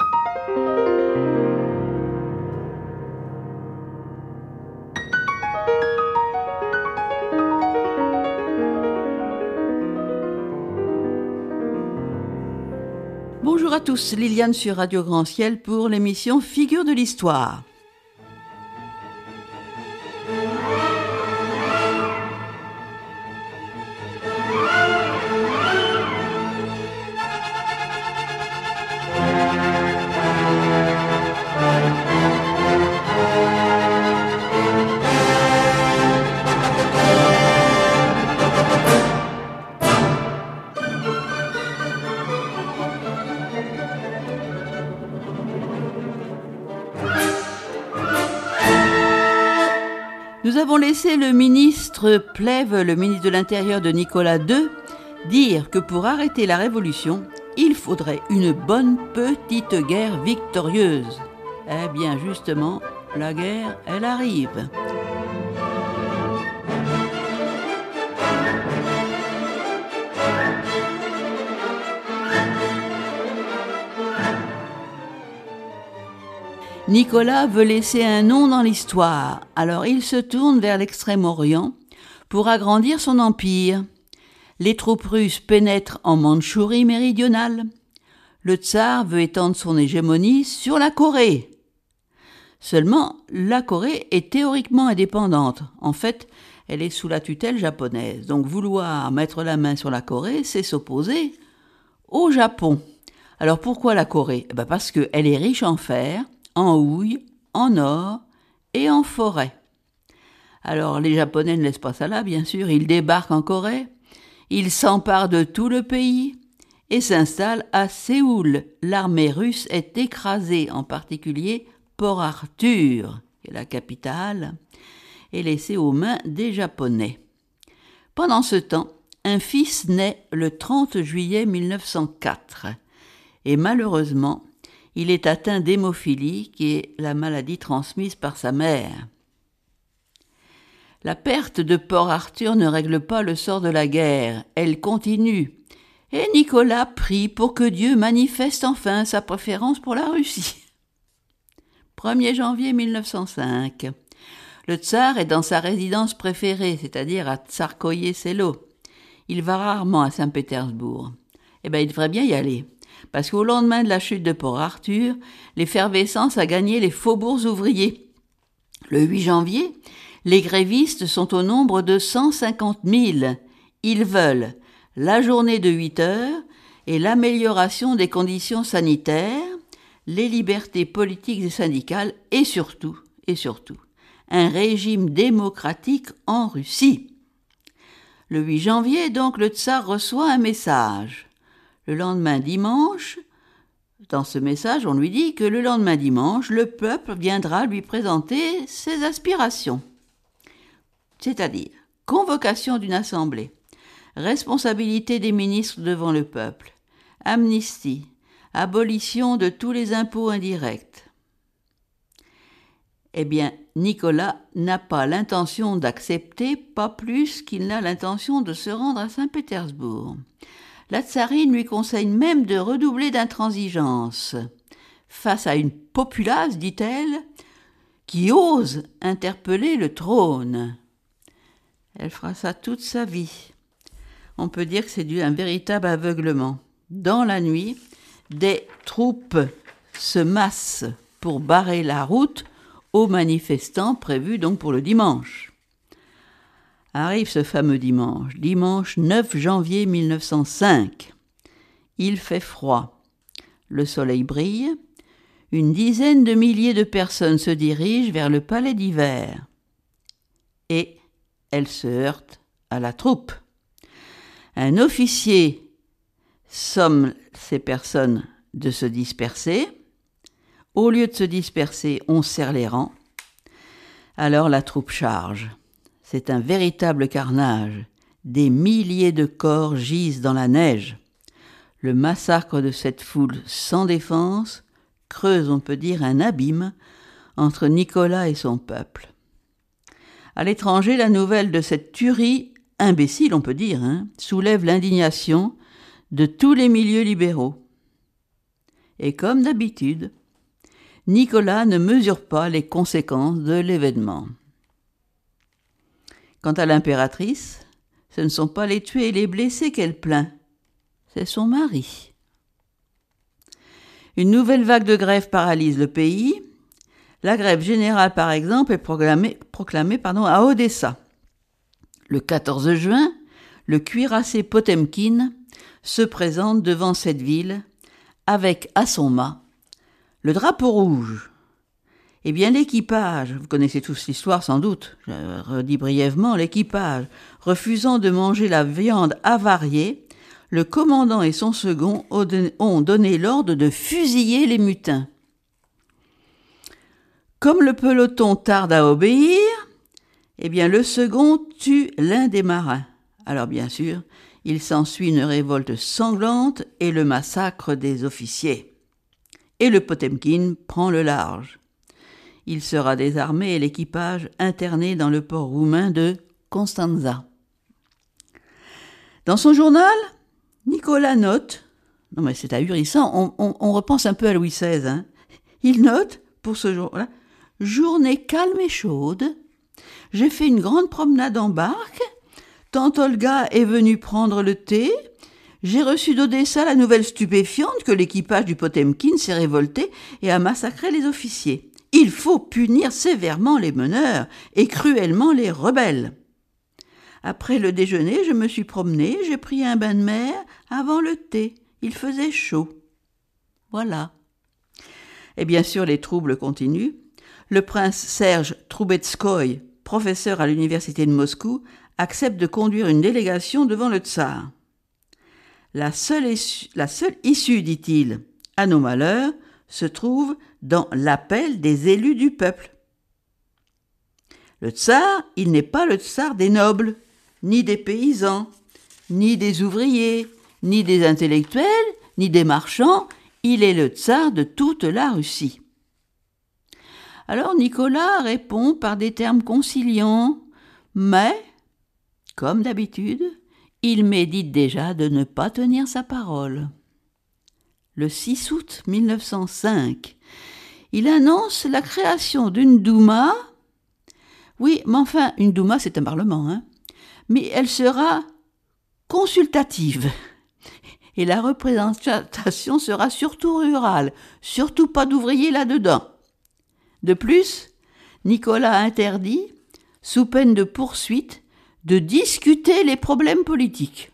Bonjour à tous, Liliane sur Radio Grand Ciel pour l'émission Figures de l'Histoire. Nous avons laissé le ministre Plève, le ministre de l'Intérieur de Nicolas II, dire que pour arrêter la Révolution, il faudrait une bonne petite guerre victorieuse. Eh bien justement, la guerre, elle arrive. Nicolas veut laisser un nom dans l'histoire, alors il se tourne vers l'Extrême-Orient pour agrandir son empire. Les troupes russes pénètrent en Mandchourie méridionale. Le tsar veut étendre son hégémonie sur la Corée. Seulement, la Corée est théoriquement indépendante. En fait, elle est sous la tutelle japonaise. Donc vouloir mettre la main sur la Corée, c'est s'opposer au Japon. Alors pourquoi la Corée ? Parce qu'elle est riche en fer, en houille, en or et en forêt. Alors les Japonais ne laissent pas ça là, bien sûr, ils débarquent en Corée, ils s'emparent de tout le pays et s'installent à Séoul. L'armée russe est écrasée, en particulier Port Arthur, qui est la capitale, est laissée aux mains des Japonais. Pendant ce temps, un fils naît le 30 juillet 1904 et malheureusement, il est atteint d'hémophilie, qui est la maladie transmise par sa mère. La perte de Port Arthur ne règle pas le sort de la guerre, elle continue. Et Nicolas prie pour que Dieu manifeste enfin sa préférence pour la Russie. 1er janvier 1905. Le tsar est dans sa résidence préférée, c'est-à-dire à Tsarskoïe-Selo. Il va rarement à Saint-Pétersbourg. Il devrait bien y aller. Parce qu'au lendemain de la chute de Port Arthur, l'effervescence a gagné les faubourgs ouvriers. Le 8 janvier, les grévistes sont au nombre de 150 000. Ils veulent la journée de 8 heures et l'amélioration des conditions sanitaires, les libertés politiques et syndicales et surtout, un régime démocratique en Russie. Le 8 janvier, donc, le tsar reçoit un message. Le lendemain dimanche, dans ce message, on lui dit que le lendemain dimanche, le peuple viendra lui présenter ses aspirations. C'est-à-dire convocation d'une assemblée, responsabilité des ministres devant le peuple, amnistie, abolition de tous les impôts indirects. Eh bien, Nicolas n'a pas l'intention d'accepter, pas plus qu'il n'a l'intention de se rendre à Saint-Pétersbourg. La tsarine lui conseille même de redoubler d'intransigeance face à une populace, dit-elle, qui ose interpeller le trône. Elle fera ça toute sa vie. On peut dire que c'est dû à un véritable aveuglement. Dans la nuit, des troupes se massent pour barrer la route aux manifestants prévus donc pour le dimanche. Arrive ce fameux dimanche 9 janvier 1905. Il fait froid. Le soleil brille. Une dizaine de milliers de personnes se dirigent vers le palais d'hiver. Et elles se heurtent à la troupe. Un officier somme ces personnes de se disperser. Au lieu de se disperser, on serre les rangs. Alors la troupe charge. C'est un véritable carnage. Des milliers de corps gisent dans la neige. Le massacre de cette foule sans défense creuse, on peut dire, un abîme entre Nicolas et son peuple. À l'étranger, la nouvelle de cette tuerie, imbécile on peut dire, soulève l'indignation de tous les milieux libéraux. Et comme d'habitude, Nicolas ne mesure pas les conséquences de l'événement. Quant à l'impératrice, ce ne sont pas les tués et les blessés qu'elle plaint, c'est son mari. Une nouvelle vague de grève paralyse le pays. La grève générale, par exemple, est proclamée à Odessa. Le 14 juin, le cuirassé Potemkin se présente devant cette ville avec à son mât le drapeau rouge. Eh bien, l'équipage, vous connaissez tous l'histoire sans doute, je redis brièvement, l'équipage, refusant de manger la viande avariée, le commandant et son second ont donné l'ordre de fusiller les mutins. Comme le peloton tarde à obéir, eh bien, le second tue l'un des marins. Alors, bien sûr, il s'ensuit une révolte sanglante et le massacre des officiers. Et le Potemkin prend le large. Il sera désarmé et l'équipage interné dans le port roumain de Constanța. Dans son journal, Nicolas note, non mais c'est ahurissant, on repense un peu à Louis XVI, hein. Il note, pour ce jour-là, « Journée calme et chaude, j'ai fait une grande promenade en barque, tante Olga est venue prendre le thé, j'ai reçu d'Odessa la nouvelle stupéfiante que l'équipage du Potemkin s'est révolté et a massacré les officiers. Il faut punir sévèrement les meneurs et cruellement les rebelles. Après le déjeuner, je me suis promenée, j'ai pris un bain de mer avant le thé. Il faisait chaud. » Voilà. Et bien sûr, les troubles continuent. Le prince Serge Troubetskoï, professeur à l'université de Moscou, accepte de conduire une délégation devant le tsar. La seule issue, dit-il, à nos malheurs, se trouve dans l'appel des élus du peuple. Le tsar, il n'est pas le tsar des nobles, ni des paysans, ni des ouvriers, ni des intellectuels, ni des marchands, il est le tsar de toute la Russie. Alors Nicolas répond par des termes conciliants, mais, comme d'habitude, il médite déjà de ne pas tenir sa parole. Le 6 août 1905, il annonce la création d'une Douma. Oui, mais enfin, une Douma, c'est un parlement, hein. Mais elle sera consultative. Et la représentation sera surtout rurale, surtout pas d'ouvriers là-dedans. De plus, Nicolas interdit, sous peine de poursuite, de discuter les problèmes politiques.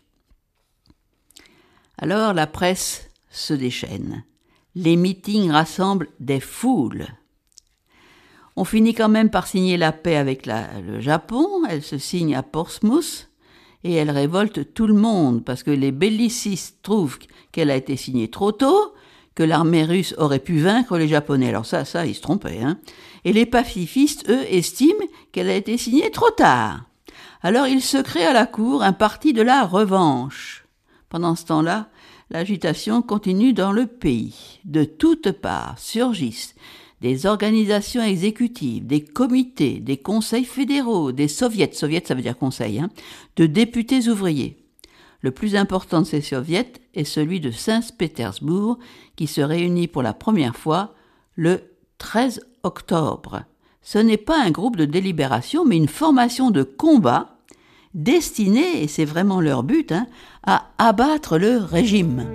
Alors la presse se déchaîne. Les meetings rassemblent des foules. On finit quand même par signer la paix avec le Japon. Elle se signe à Portsmouth et elle révolte tout le monde parce que les bellicistes trouvent qu'elle a été signée trop tôt, que l'armée russe aurait pu vaincre les Japonais. Alors ça, ils se trompaient, hein. Et les pacifistes, eux, estiment qu'elle a été signée trop tard. Alors il se crée à la cour un parti de la revanche. Pendant ce temps-là, l'agitation continue dans le pays. De toutes parts surgissent des organisations exécutives, des comités, des conseils fédéraux, des soviets ça veut dire conseil, hein, de députés ouvriers. Le plus important de ces soviets est celui de Saint-Pétersbourg, qui se réunit pour la première fois le 13 octobre. Ce n'est pas un groupe de délibération, mais une formation de combat destinée, et c'est vraiment leur but, hein, à abattre le régime.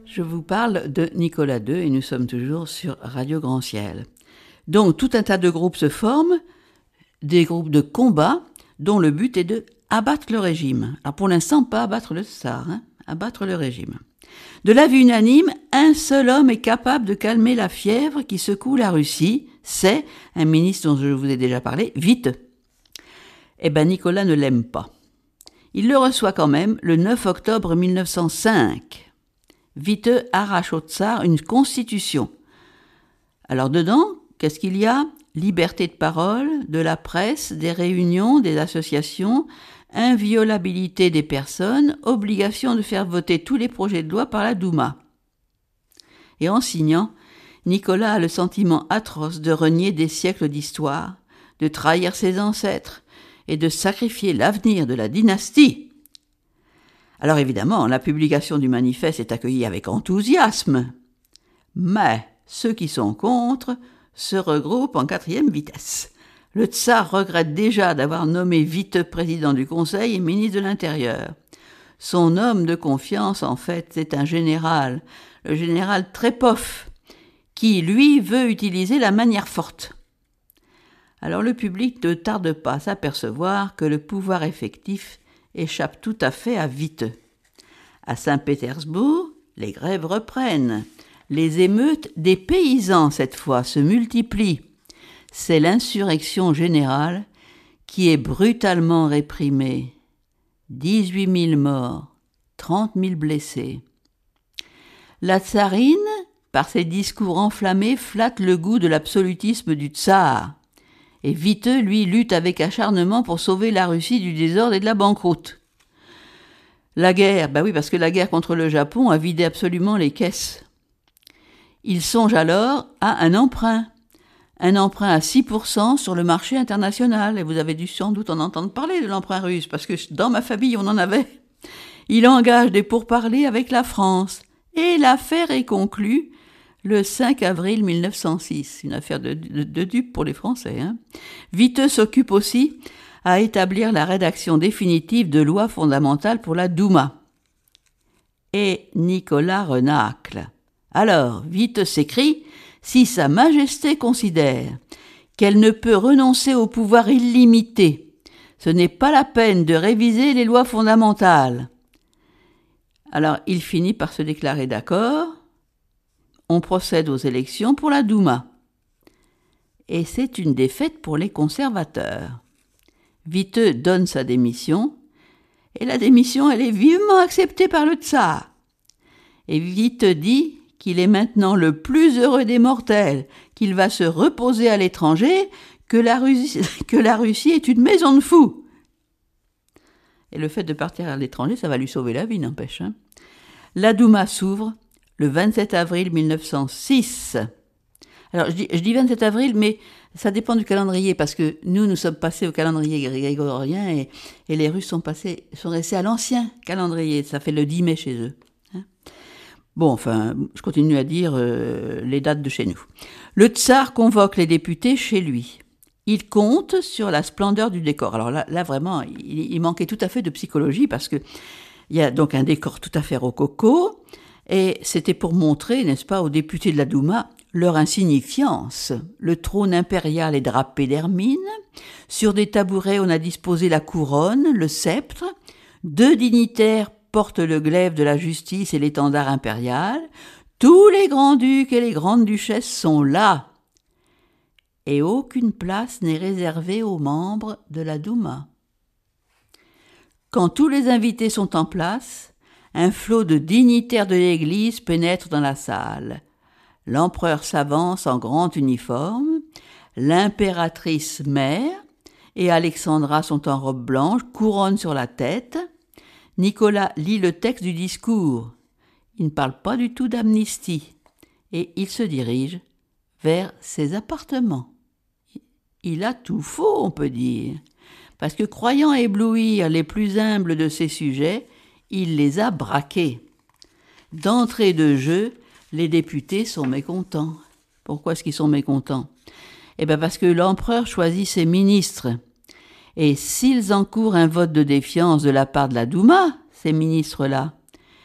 Je vous parle de Nicolas II et nous sommes toujours sur Radio Grand Ciel. Donc tout un tas de groupes se forment, des groupes de combat dont le but est de abattre le régime. Alors pour l'instant, pas abattre le tsar, abattre le régime. De l'avis unanime, un seul homme est capable de calmer la fièvre qui secoue la Russie, c'est un ministre dont je vous ai déjà parlé, Witte. Eh bien Nicolas ne l'aime pas. Il le reçoit quand même le 9 octobre 1905. Witte arrache au tsar une constitution. Alors dedans, qu'est-ce qu'il y a ? Liberté de parole, de la presse, des réunions, des associations, inviolabilité des personnes, obligation de faire voter tous les projets de loi par la Douma. Et en signant, Nicolas a le sentiment atroce de renier des siècles d'histoire, de trahir ses ancêtres et de sacrifier l'avenir de la dynastie. Alors évidemment, la publication du manifeste est accueillie avec enthousiasme. Mais ceux qui sont contre se regroupent en 4e vitesse. Le tsar regrette déjà d'avoir nommé Witte président du Conseil et ministre de l'Intérieur. Son homme de confiance, en fait, c'est un général, le général Trepov, qui, lui, veut utiliser la manière forte. Alors le public ne tarde pas à s'apercevoir que le pouvoir effectif échappe tout à fait à Witte. À Saint-Pétersbourg, les grèves reprennent. Les émeutes des paysans, cette fois, se multiplient. C'est l'insurrection générale qui est brutalement réprimée. 18 000 morts, 30 000 blessés. La tsarine, par ses discours enflammés, flatte le goût de l'absolutisme du tsar. Et Witte, lui, lutte avec acharnement pour sauver la Russie du désordre et de la banqueroute. La guerre, oui, parce que la guerre contre le Japon a vidé absolument les caisses. Il songe alors à un emprunt à 6% sur le marché international. Et vous avez dû sans doute en entendre parler de l'emprunt russe, parce que dans ma famille, on en avait. Il engage des pourparlers avec la France. Et l'affaire est conclue le 5 avril 1906, une affaire de dupe pour les Français. Witte s'occupe aussi à établir la rédaction définitive de lois fondamentales pour la Douma. Et Nicolas renacle. Alors, Witte s'écrie « Si Sa Majesté considère qu'elle ne peut renoncer au pouvoir illimité, ce n'est pas la peine de réviser les lois fondamentales. » Alors, il finit par se déclarer d'accord. On procède aux élections pour la Douma. Et c'est une défaite pour les conservateurs. Witte donne sa démission, et la démission, elle est vivement acceptée par le tsar. Et Witte dit qu'il est maintenant le plus heureux des mortels, qu'il va se reposer à l'étranger, que la Russie est une maison de fous. Et le fait de partir à l'étranger, ça va lui sauver la vie, n'empêche. La Douma s'ouvre le 27 avril 1906. Alors, je dis 27 avril, mais ça dépend du calendrier, parce que nous sommes passés au calendrier grégorien et les Russes sont restés à l'ancien calendrier. Ça fait le 10 mai chez eux. Bon, enfin, je continue à dire les dates de chez nous. Le tsar convoque les députés chez lui. Il compte sur la splendeur du décor. Alors là vraiment, il manquait tout à fait de psychologie, parce que il y a donc un décor tout à fait rococo, et c'était pour montrer, n'est-ce pas, aux députés de la Douma leur insignifiance. Le trône impérial est drapé d'hermine. Sur des tabourets, on a disposé la couronne, le sceptre. 2 dignitaires portent le glaive de la justice et l'étendard impérial. Tous les grands-ducs et les grandes-duchesses sont là. Et aucune place n'est réservée aux membres de la Douma. Quand tous les invités sont en place, un flot de dignitaires de l'Église pénètre dans la salle. L'empereur s'avance en grand uniforme, l'impératrice mère et Alexandra sont en robe blanche, couronne sur la tête. Nicolas lit le texte du discours. Il ne parle pas du tout d'amnistie et il se dirige vers ses appartements. Il a tout faux, on peut dire, parce que croyant éblouir les plus humbles de ses sujets, il les a braqués. D'entrée de jeu, les députés sont mécontents. Pourquoi est-ce qu'ils sont mécontents ? Eh bien parce que l'empereur choisit ses ministres. Et s'ils encourent un vote de défiance de la part de la Douma, ces ministres-là,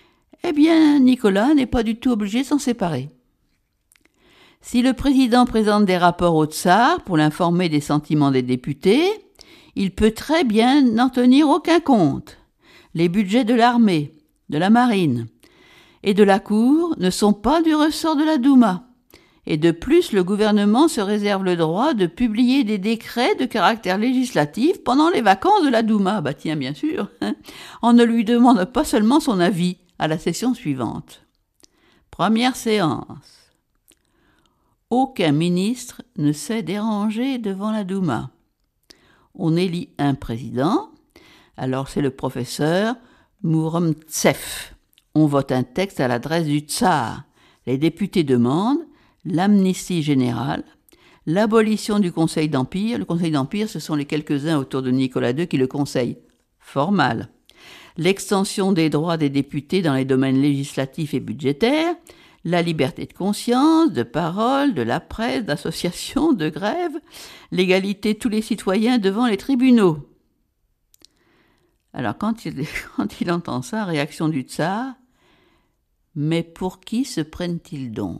Eh bien, Nicolas n'est pas du tout obligé de s'en séparer. Si le président présente des rapports au tsar pour l'informer des sentiments des députés, il peut très bien n'en tenir aucun compte. Les budgets de l'armée, de la marine et de la cour ne sont pas du ressort de la Douma. Et de plus, le gouvernement se réserve le droit de publier des décrets de caractère législatif pendant les vacances de la Douma. Bah tiens, bien sûr. On ne lui demande pas seulement son avis à la session suivante. Première séance. Aucun ministre ne s'est dérangé devant la Douma. On élit un président. Alors c'est le professeur Mouromtsev. On vote un texte à l'adresse du tsar. Les députés demandent l'amnistie générale, l'abolition du Conseil d'Empire. Le Conseil d'Empire, ce sont les quelques-uns autour de Nicolas II qui le conseillent. Formal. L'extension des droits des députés dans les domaines législatifs et budgétaires, la liberté de conscience, de parole, de la presse, d'association, de grève, l'égalité de tous les citoyens devant les tribunaux. Alors quand il entend ça, réaction du tsar, mais pour qui se prennent-ils donc ?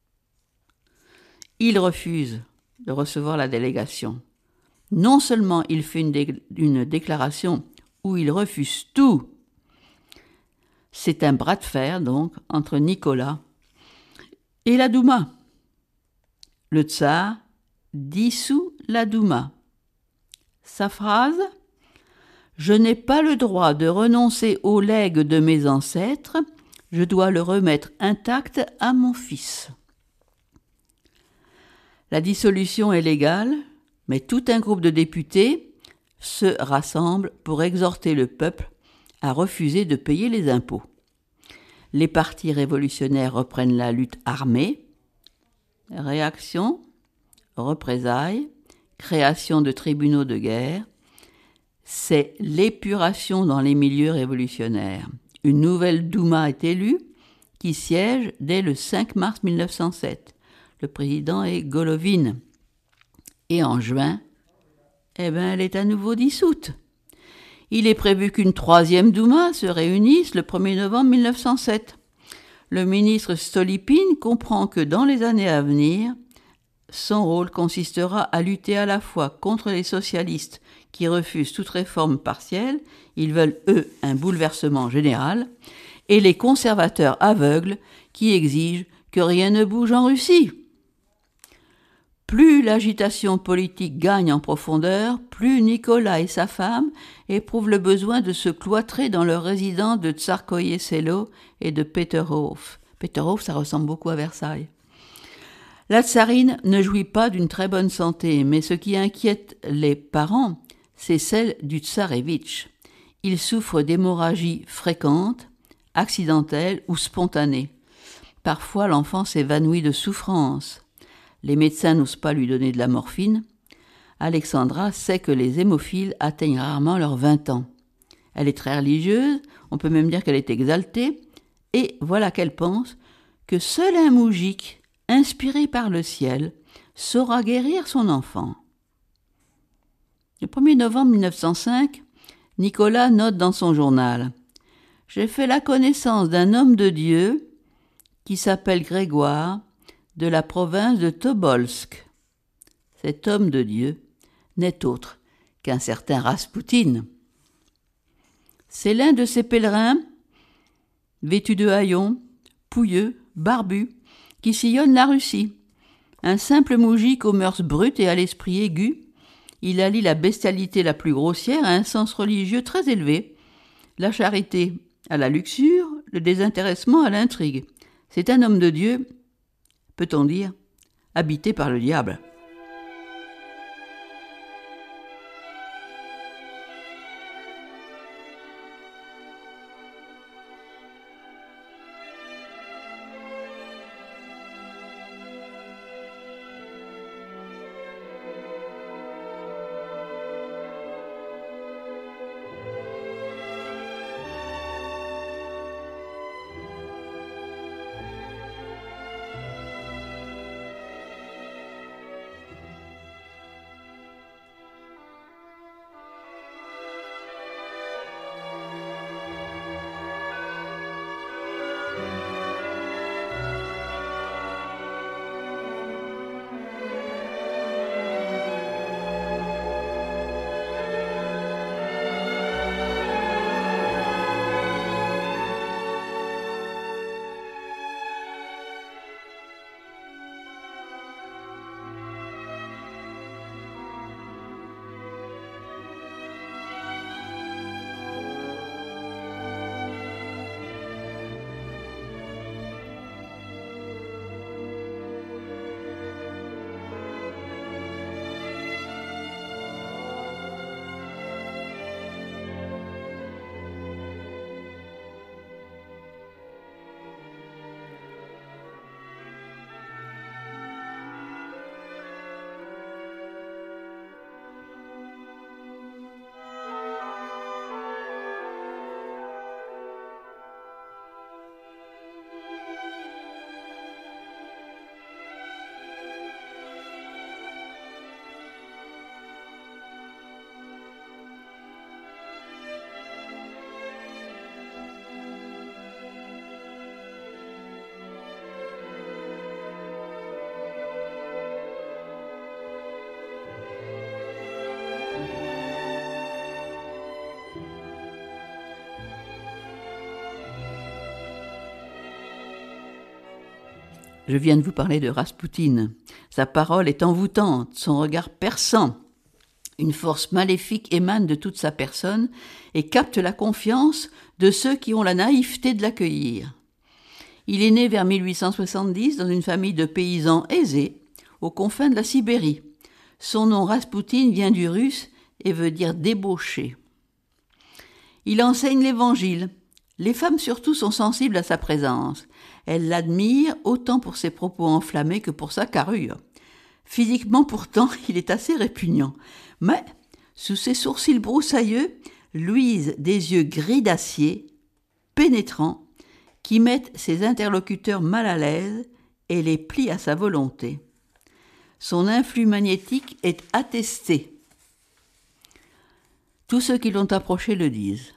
Il refuse de recevoir la délégation. Non seulement il fait une déclaration où il refuse tout, c'est un bras de fer donc entre Nicolas et la Douma. Le tsar dissout la Douma. Sa phrase : « Je n'ai pas le droit de renoncer au legs de mes ancêtres, je dois le remettre intact à mon fils. » La dissolution est légale, mais tout un groupe de députés se rassemble pour exhorter le peuple à refuser de payer les impôts. Les partis révolutionnaires reprennent la lutte armée. Réaction, représailles, création de tribunaux de guerre. C'est l'épuration dans les milieux révolutionnaires. Une nouvelle Douma est élue qui siège dès le 5 mars 1907. Le président est Golovin. Et en juin, elle est à nouveau dissoute. Il est prévu qu'une troisième Douma se réunisse le 1er novembre 1907. Le ministre Stolypine comprend que dans les années à venir, son rôle consistera à lutter à la fois contre les socialistes qui refusent toute réforme partielle, ils veulent eux un bouleversement général, et les conservateurs aveugles qui exigent que rien ne bouge en Russie. Plus l'agitation politique gagne en profondeur, plus Nicolas et sa femme éprouvent le besoin de se cloîtrer dans leur résidence de Tsarskoye Selo et de Peterhof. Peterhof, ça ressemble beaucoup à Versailles. La tsarine ne jouit pas d'une très bonne santé, mais ce qui inquiète les parents, c'est celle du tsarévitch. Il souffre d'hémorragies fréquentes, accidentelles ou spontanées. Parfois, l'enfant s'évanouit de souffrance. Les médecins n'osent pas lui donner de la morphine. Alexandra sait que les hémophiles atteignent rarement leurs 20 ans. Elle est très religieuse, on peut même dire qu'elle est exaltée, et voilà qu'elle pense que seul un moujik, inspiré par le ciel, saura guérir son enfant. Le 1er novembre 1905, Nicolas note dans son journal « J'ai fait la connaissance d'un homme de Dieu qui s'appelle Grégoire, de la province de Tobolsk. Cet homme de Dieu n'est autre qu'un certain Raspoutine. C'est l'un de ces pèlerins, vêtus de haillons, pouilleux, barbus, qui sillonnent la Russie. Un simple moujik aux mœurs brutes et à l'esprit aigu, il allie la bestialité la plus grossière à un sens religieux très élevé, la charité à la luxure, le désintéressement à l'intrigue. C'est un homme de Dieu, peut-on dire, habité par le diable. Je viens de vous parler de Raspoutine. Sa parole est envoûtante, son regard perçant. Une force maléfique émane de toute sa personne et capte la confiance de ceux qui ont la naïveté de l'accueillir. Il est né vers 1870 dans une famille de paysans aisés, aux confins de la Sibérie. Son nom Raspoutine vient du russe et veut dire débauché. Il enseigne l'Évangile. Les femmes surtout sont sensibles à sa présence. Elles l'admirent autant pour ses propos enflammés que pour sa carrure. Physiquement pourtant, il est assez répugnant. Mais, sous ses sourcils broussailleux, luisent des yeux gris d'acier, pénétrants, qui mettent ses interlocuteurs mal à l'aise et les plient à sa volonté. Son influx magnétique est attesté. Tous ceux qui l'ont approché le disent.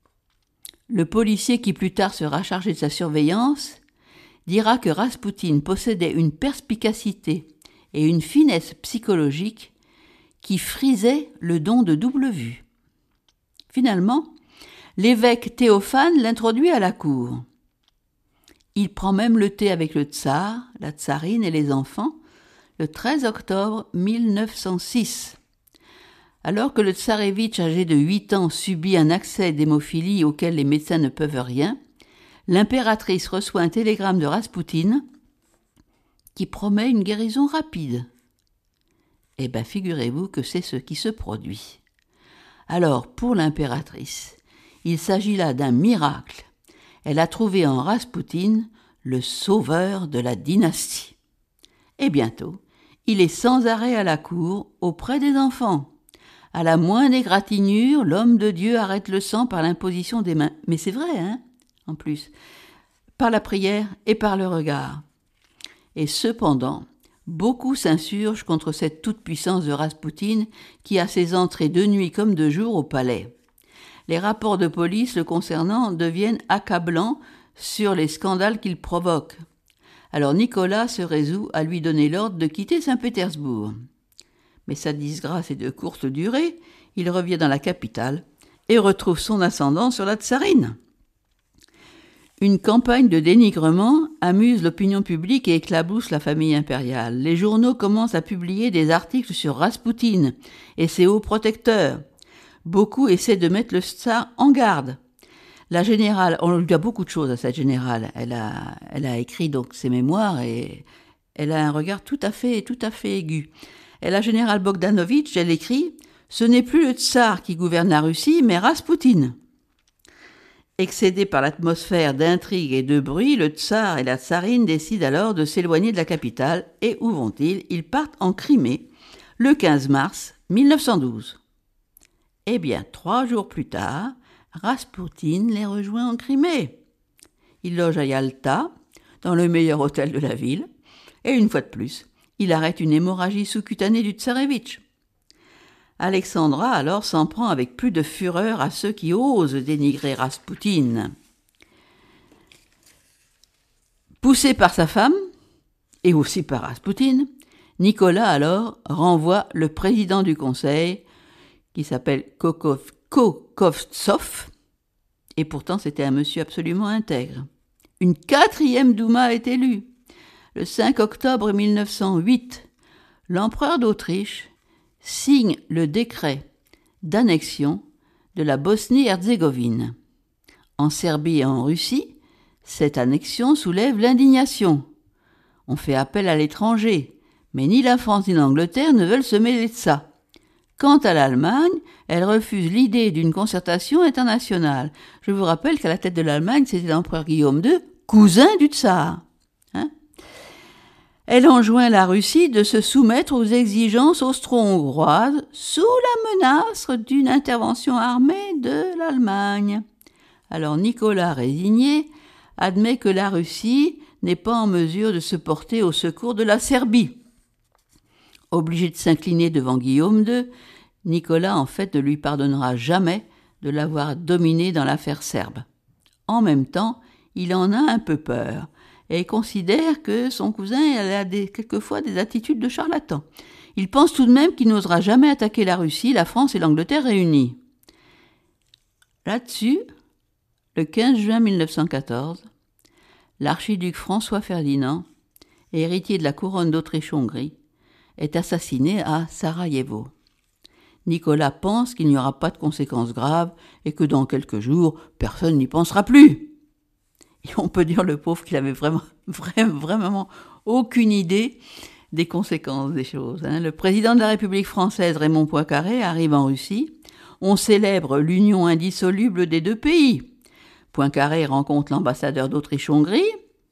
Le policier qui plus tard sera chargé de sa surveillance dira que Raspoutine possédait une perspicacité et une finesse psychologique qui frisaient le don de double vue. Finalement, l'évêque Théophane l'introduit à la cour. Il prend même le thé avec le tsar, la tsarine et les enfants le 13 octobre 1906. Alors que le tsarévitch âgé de 8 ans subit un accès d'hémophilie auquel les médecins ne peuvent rien, l'impératrice reçoit un télégramme de Raspoutine qui promet une guérison rapide. Eh bien, figurez-vous que c'est ce qui se produit. Alors, pour l'impératrice, il s'agit là d'un miracle. Elle a trouvé en Raspoutine le sauveur de la dynastie. Et bientôt, il est sans arrêt à la cour, auprès des enfants. À la moindre égratignure, l'homme de Dieu arrête le sang par l'imposition des mains. Mais c'est vrai, hein, en plus. Par la prière et par le regard. Et cependant, beaucoup s'insurgent contre cette toute-puissance de Raspoutine qui a ses entrées de nuit comme de jour au palais. Les rapports de police le concernant deviennent accablants sur les scandales qu'il provoque. Alors Nicolas se résout à lui donner l'ordre de quitter Saint-Pétersbourg. Mais sa disgrâce est de courte durée, il revient dans la capitale et retrouve son ascendant sur la tsarine. Une campagne de dénigrement amuse l'opinion publique et éclabousse la famille impériale. Les journaux commencent à publier des articles sur Raspoutine et ses hauts protecteurs. Beaucoup essaient de mettre le tsar en garde. La générale, on lui doit beaucoup de choses à cette générale. Elle a écrit donc ses mémoires et elle a un regard tout à fait aigu. Et la générale Bogdanovitch, elle écrit « Ce n'est plus le tsar qui gouverne la Russie, mais Raspoutine ». Excédés par l'atmosphère d'intrigue et de bruit, le tsar et la tsarine décident alors de s'éloigner de la capitale. Et où vont-ils ? Ils partent en Crimée, le 15 mars 1912. Eh bien, 3 jours plus tard, Raspoutine les rejoint en Crimée. Il loge à Yalta, dans le meilleur hôtel de la ville, et une fois de plus, il arrête une hémorragie sous-cutanée du tsarévitch. Alexandra alors s'en prend avec plus de fureur à ceux qui osent dénigrer Raspoutine. Poussé par sa femme, et aussi par Raspoutine, Nicolas alors renvoie le président du conseil, qui s'appelle Kokovtsov, et pourtant c'était un monsieur absolument intègre. Une 4e Douma est élue. Le 5 octobre 1908, l'empereur d'Autriche signe le décret d'annexion de la Bosnie-Herzégovine. En Serbie et en Russie, cette annexion soulève l'indignation. On fait appel à l'étranger, mais ni la France ni l'Angleterre ne veulent se mêler de ça. Quant à l'Allemagne, elle refuse l'idée d'une concertation internationale. Je vous rappelle qu'à la tête de l'Allemagne, c'était l'empereur Guillaume II, cousin du tsar. Elle enjoint la Russie de se soumettre aux exigences austro-hongroises sous la menace d'une intervention armée de l'Allemagne. Alors Nicolas, résigné, admet que la Russie n'est pas en mesure de se porter au secours de la Serbie. Obligé de s'incliner devant Guillaume II, Nicolas en fait ne lui pardonnera jamais de l'avoir dominé dans l'affaire serbe. En même temps, il en a un peu peur et considère que son cousin a quelquefois des attitudes de charlatan. Il pense tout de même qu'il n'osera jamais attaquer la Russie, la France et l'Angleterre réunies. Là-dessus, le 15 juin 1914, l'archiduc François Ferdinand héritier de la couronne d'Autriche-Hongrie, est assassiné à Sarajevo. Nicolas pense qu'il n'y aura pas de conséquences graves et que dans quelques jours, personne n'y pensera plus. Et on peut dire le pauvre qu'il avait vraiment aucune idée des conséquences des choses. Le président de la République française, Raymond Poincaré, arrive en Russie. On célèbre l'union indissoluble des deux pays. Poincaré rencontre l'ambassadeur d'Autriche-Hongrie,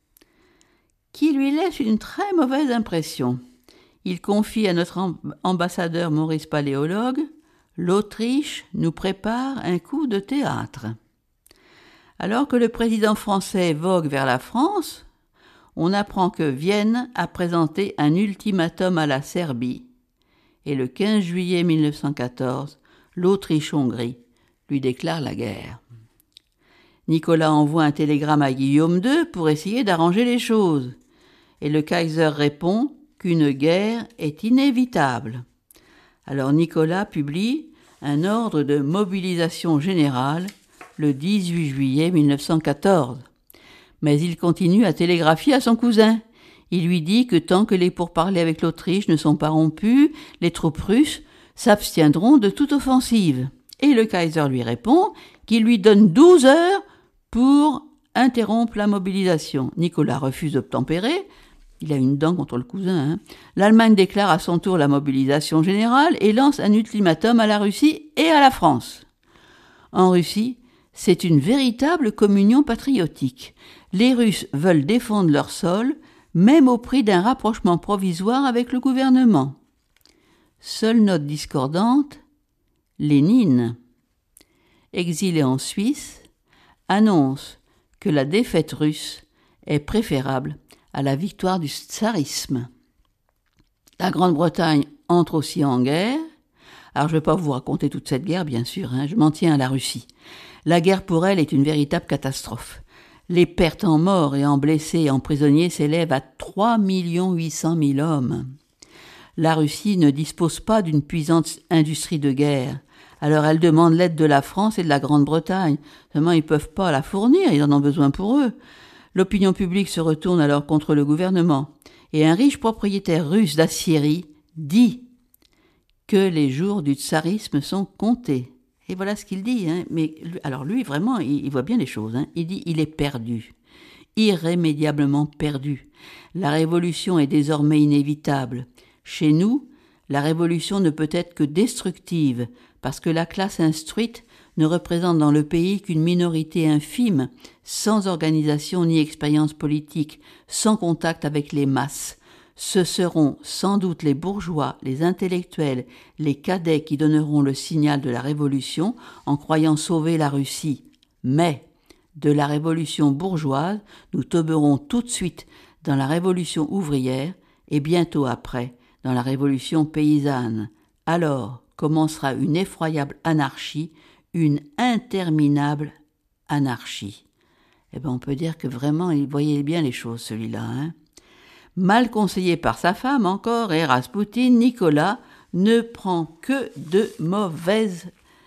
qui lui laisse une très mauvaise impression. Il confie à notre ambassadeur Maurice Paléologue « L'Autriche nous prépare un coup de théâtre ». Alors que le président français vogue vers la France, on apprend que Vienne a présenté un ultimatum à la Serbie. Et le 15 juillet 1914, l'Autriche-Hongrie lui déclare la guerre. Nicolas envoie un télégramme à Guillaume II pour essayer d'arranger les choses. Et le Kaiser répond qu'une guerre est inévitable. Alors Nicolas publie un ordre de mobilisation générale le 18 juillet 1914. Mais il continue à télégraphier à son cousin. Il lui dit que tant que les pourparlers avec l'Autriche ne sont pas rompus, les troupes russes s'abstiendront de toute offensive. Et le Kaiser lui répond qu'il lui donne 12 heures pour interrompre la mobilisation. Nicolas refuse d'obtempérer. Il a une dent contre le cousin. L'Allemagne déclare à son tour la mobilisation générale et lance un ultimatum à la Russie et à la France. En Russie, c'est une véritable communion patriotique. Les Russes veulent défendre leur sol, même au prix d'un rapprochement provisoire avec le gouvernement. Seule note discordante, Lénine, exilé en Suisse, annonce que la défaite russe est préférable à la victoire du tsarisme. La Grande-Bretagne entre aussi en guerre. Alors je ne vais pas vous raconter toute cette guerre, bien sûr, je m'en tiens à la Russie. La guerre pour elle est une véritable catastrophe. Les pertes en morts et en blessés et en prisonniers s'élèvent à 3 800 000 hommes. La Russie ne dispose pas d'une puissante industrie de guerre. Alors elle demande l'aide de la France et de la Grande-Bretagne. Seulement ils ne peuvent pas la fournir, ils en ont besoin pour eux. L'opinion publique se retourne alors contre le gouvernement. Et un riche propriétaire russe d'aciérie dit que les jours du tsarisme sont comptés. Et voilà ce qu'il dit. Mais alors lui, vraiment, il voit bien les choses. Il dit il est perdu, irrémédiablement perdu. La révolution est désormais inévitable. Chez nous, la révolution ne peut être que destructive, parce que la classe instruite ne représente dans le pays qu'une minorité infime, sans organisation ni expérience politique, sans contact avec les masses. Ce seront sans doute les bourgeois, les intellectuels, les cadets qui donneront le signal de la révolution en croyant sauver la Russie. Mais de la révolution bourgeoise, nous tomberons tout de suite dans la révolution ouvrière et bientôt après dans la révolution paysanne. Alors commencera une effroyable anarchie, une interminable anarchie. On peut dire que vraiment il voyait bien les choses, celui-là. Mal conseillé par sa femme encore et Raspoutine, Nicolas ne prend que de mauvaises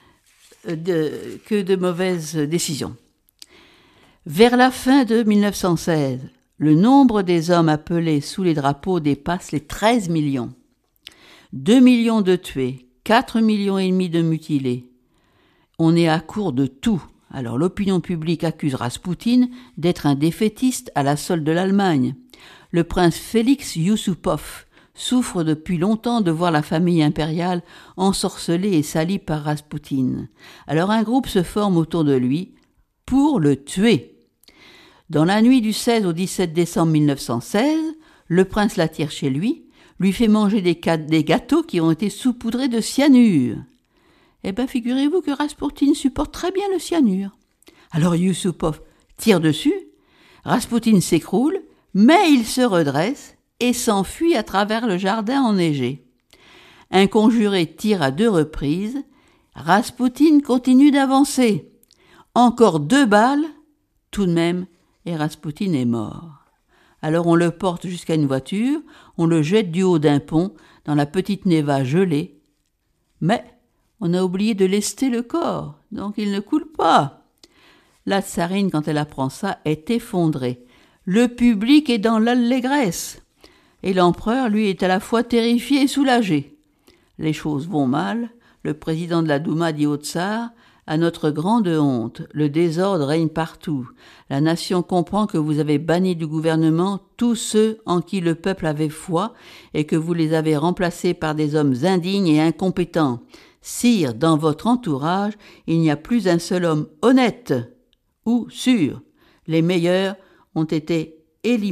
décisions. Vers la fin de 1916, le nombre des hommes appelés sous les drapeaux dépasse les 13 millions. 2 millions de tués, 4 millions et demi de mutilés. On est à court de tout. Alors l'opinion publique accuse Raspoutine d'être un défaitiste à la solde de l'Allemagne. Le prince Félix Yusupov souffre depuis longtemps de voir la famille impériale ensorcelée et salie par Raspoutine. Alors un groupe se forme autour de lui pour le tuer. Dans la nuit du 16 au 17 décembre 1916, le prince l'attire chez lui fait manger des gâteaux qui ont été saupoudrés de cyanure. Figurez-vous que Raspoutine supporte très bien le cyanure. Alors Yusupov tire dessus, Raspoutine s'écroule, mais il se redresse et s'enfuit à travers le jardin enneigé. Un conjuré tire à 2 reprises, Raspoutine continue d'avancer. Encore 2 balles, tout de même, et Raspoutine est mort. Alors on le porte jusqu'à une voiture, on le jette du haut d'un pont dans la petite Neva gelée. Mais on a oublié de lester le corps, donc il ne coule pas. La tsarine, quand elle apprend ça, est effondrée. Le public est dans l'allégresse. et l'empereur, lui, est à la fois terrifié et soulagé. Les choses vont mal. Le président de la Douma dit au tsar « À notre grande honte, le désordre règne partout. La nation comprend que vous avez banni du gouvernement tous ceux en qui le peuple avait foi et que vous les avez remplacés par des hommes indignes et incompétents. Sire, dans votre entourage, il n'y a plus un seul homme honnête ou sûr. Les meilleurs ont été éliminés. »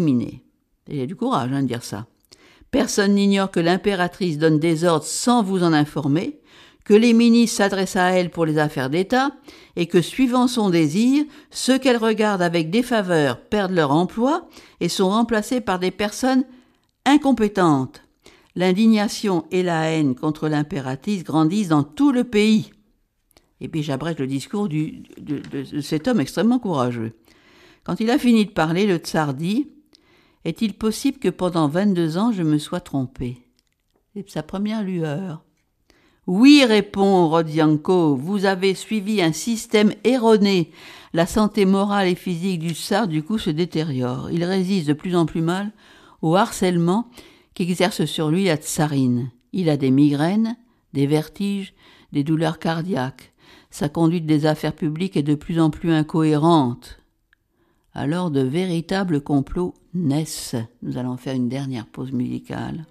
Il y a du courage de dire ça. Personne n'ignore que l'impératrice donne des ordres sans vous en informer, que les ministres s'adressent à elle pour les affaires d'État et que, suivant son désir, ceux qu'elle regarde avec défaveur perdent leur emploi et sont remplacés par des personnes incompétentes. L'indignation et la haine contre l'impératrice grandissent dans tout le pays. Et puis j'abrège le discours de cet homme extrêmement courageux. Quand il a fini de parler, le tsar dit « Est-il possible que pendant 22 ans je me sois trompé ?» C'est sa première lueur. « Oui, répond Rodzianko, vous avez suivi un système erroné. La santé morale et physique du tsar, du coup, se détériore. Il résiste de plus en plus mal au harcèlement qu'exerce sur lui la tsarine. Il a des migraines, des vertiges, des douleurs cardiaques. Sa conduite des affaires publiques est de plus en plus incohérente. » Alors de véritables complots naissent. Nous allons faire une dernière pause musicale.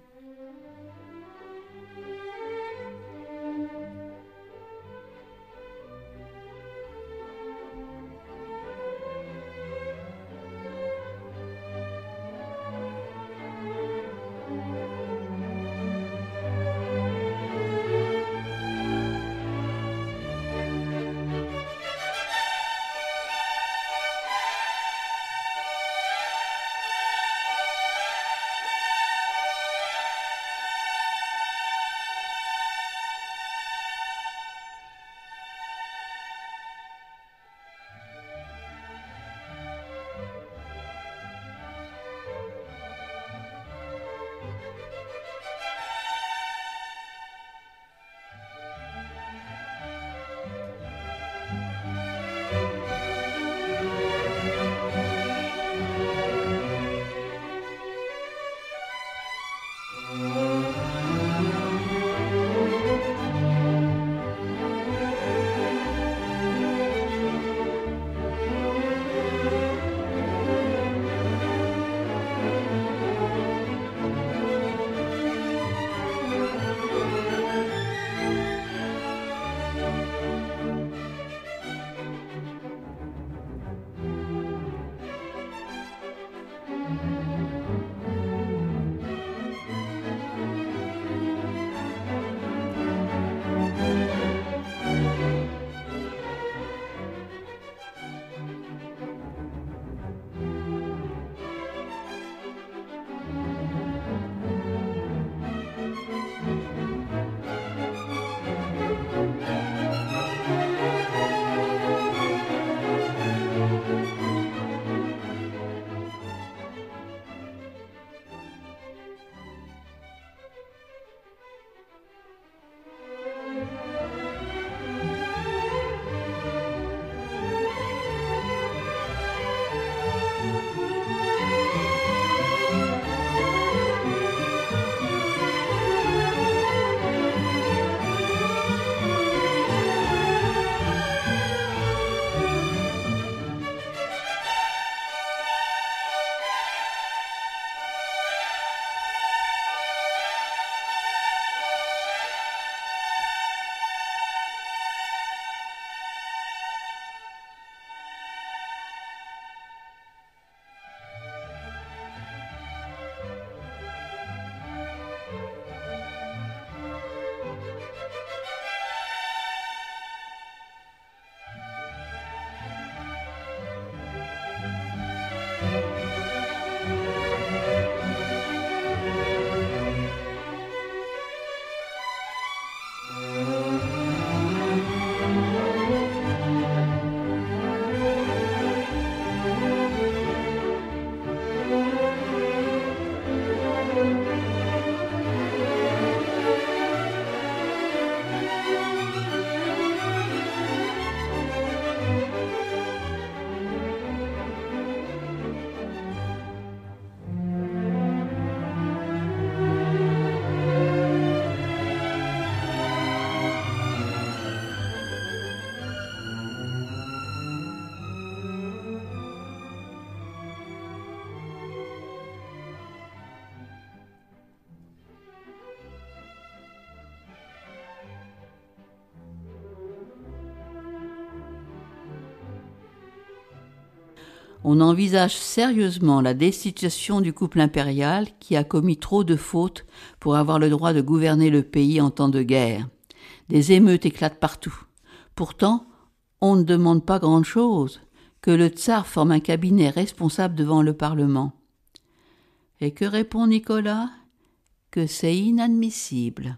On envisage sérieusement la destitution du couple impérial qui a commis trop de fautes pour avoir le droit de gouverner le pays en temps de guerre. Des émeutes éclatent partout. Pourtant, on ne demande pas grand-chose, que le tsar forme un cabinet responsable devant le Parlement. Et que répond Nicolas ? Que c'est inadmissible.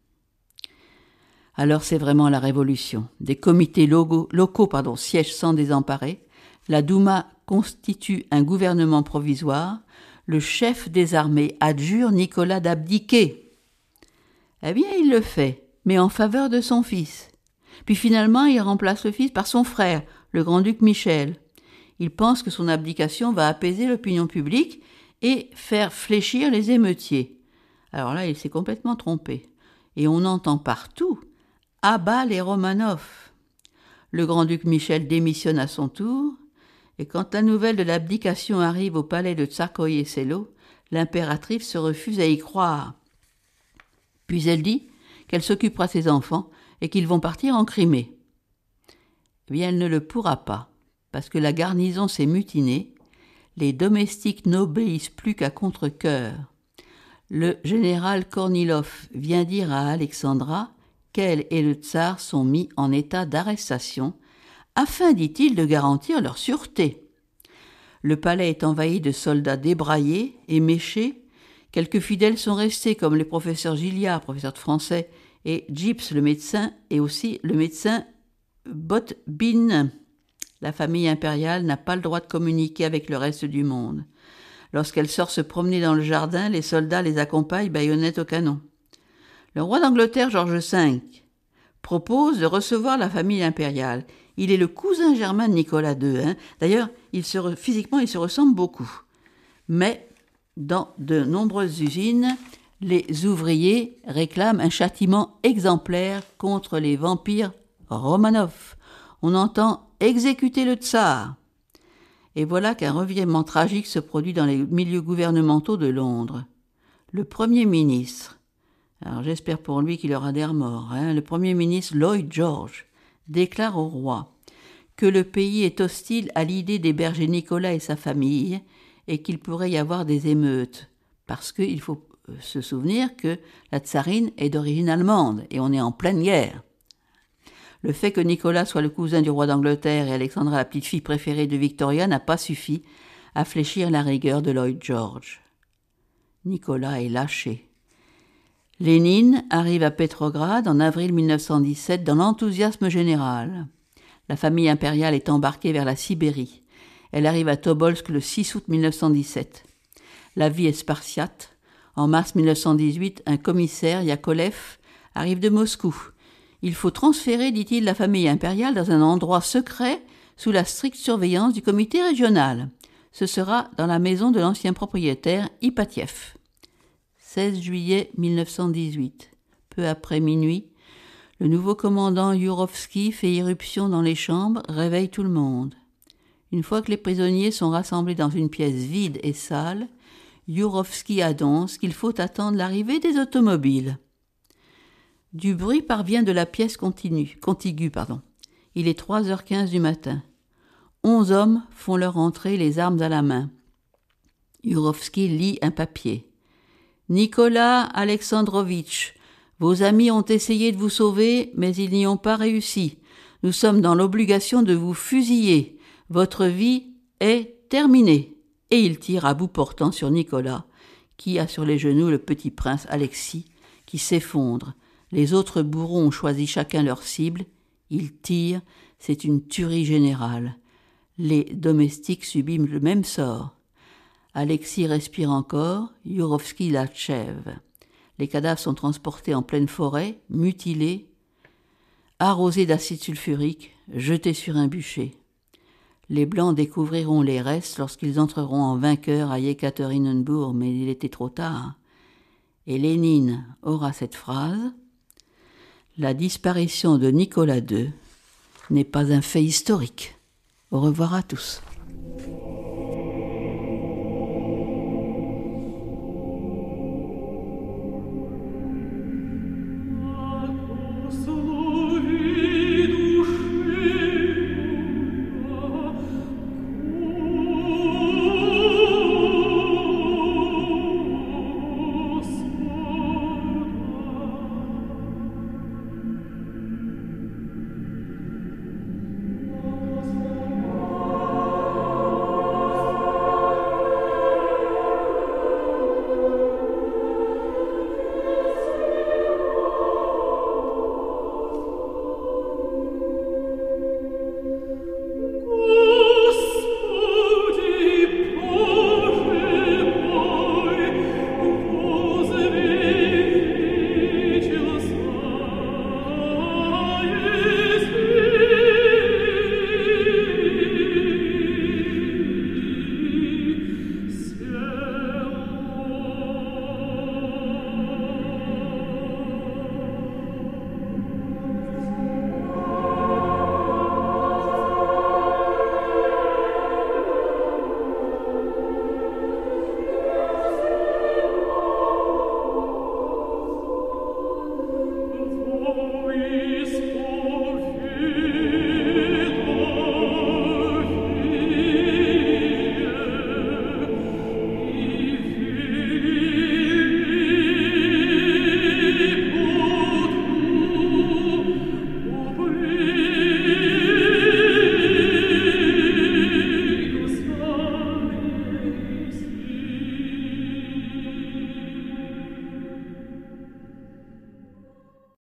Alors c'est vraiment la révolution. Des comités locaux siègent sans désemparer. La Douma constitue un gouvernement provisoire. Le chef des armées adjure Nicolas d'abdiquer. Eh bien, il le fait, mais en faveur de son fils. Puis finalement, il remplace le fils par son frère, le grand-duc Michel. Il pense que son abdication va apaiser l'opinion publique et faire fléchir les émeutiers. Alors là, il s'est complètement trompé. Et on entend partout « À bas les Romanov !» Le grand-duc Michel démissionne à son tour, et quand la nouvelle de l'abdication arrive au palais de Tsarskoïe-Selo, l'impératrice se refuse à y croire. Puis elle dit qu'elle s'occupera de ses enfants et qu'ils vont partir en Crimée. Eh bien, elle ne le pourra pas, parce que la garnison s'est mutinée, les domestiques n'obéissent plus qu'à contre-cœur. Le général Kornilov vient dire à Alexandra qu'elle et le tsar sont mis en état d'arrestation, afin, dit-il, de garantir leur sûreté. Le palais est envahi de soldats débraillés, éméchés. Quelques fidèles sont restés, comme les professeurs Gilliard, professeur de français, et Gibbs, le médecin, et aussi le médecin Botbin. La famille impériale n'a pas le droit de communiquer avec le reste du monde. Lorsqu'elle sort se promener dans le jardin, les soldats les accompagnent baïonnettes au canon. Le roi d'Angleterre, George V, propose de recevoir la famille impériale. Il est le cousin germain de Nicolas II. D'ailleurs, physiquement, ils se ressemblent beaucoup. Mais dans de nombreuses usines, les ouvriers réclament un châtiment exemplaire contre les vampires Romanov. On entend exécuter le tsar. Et voilà qu'un revirement tragique se produit dans les milieux gouvernementaux de Londres. Le Premier ministre, alors j'espère pour lui qu'il aura des remords, le Premier ministre Lloyd George déclare au roi que le pays est hostile à l'idée d'héberger Nicolas et sa famille et qu'il pourrait y avoir des émeutes, parce qu'il faut se souvenir que la tsarine est d'origine allemande et on est en pleine guerre. Le fait que Nicolas soit le cousin du roi d'Angleterre et Alexandra la petite-fille préférée de Victoria n'a pas suffi à fléchir la rigueur de Lloyd George. Nicolas est lâché. Lénine arrive à Petrograd en avril 1917 dans l'enthousiasme général. La famille impériale est embarquée vers la Sibérie. Elle arrive à Tobolsk le 6 août 1917. La vie est spartiate. En mars 1918, un commissaire, Yakolev, arrive de Moscou. Il faut transférer, dit-il, la famille impériale dans un endroit secret sous la stricte surveillance du comité régional. Ce sera dans la maison de l'ancien propriétaire Ipatiev. 16 juillet 1918. Peu après minuit, le nouveau commandant Yourovski fait irruption dans les chambres, réveille tout le monde. Une fois que les prisonniers sont rassemblés dans une pièce vide et sale, Yourovski annonce qu'il faut attendre l'arrivée des automobiles. Du bruit parvient de la pièce contiguë. Il est 3h15 du matin. 11 hommes font leur entrée, les armes à la main. Yourovski lit un papier. « Nicolas Alexandrovitch, vos amis ont essayé de vous sauver, mais ils n'y ont pas réussi. Nous sommes dans l'obligation de vous fusiller. Votre vie est terminée. » Et il tire à bout portant sur Nicolas, qui a sur les genoux le petit prince Alexis, qui s'effondre. Les autres bourreaux ont choisi chacun leur cible. Ils tirent, c'est une tuerie générale. Les domestiques subissent le même sort. Alexis respire encore, Yourovski l'achève. Les cadavres sont transportés en pleine forêt, mutilés, arrosés d'acide sulfurique, jetés sur un bûcher. Les Blancs découvriront les restes lorsqu'ils entreront en vainqueurs à Yekaterinbourg, mais il était trop tard. Et Lénine aura cette phrase: « La disparition de Nicolas II n'est pas un fait historique. » Au revoir à tous.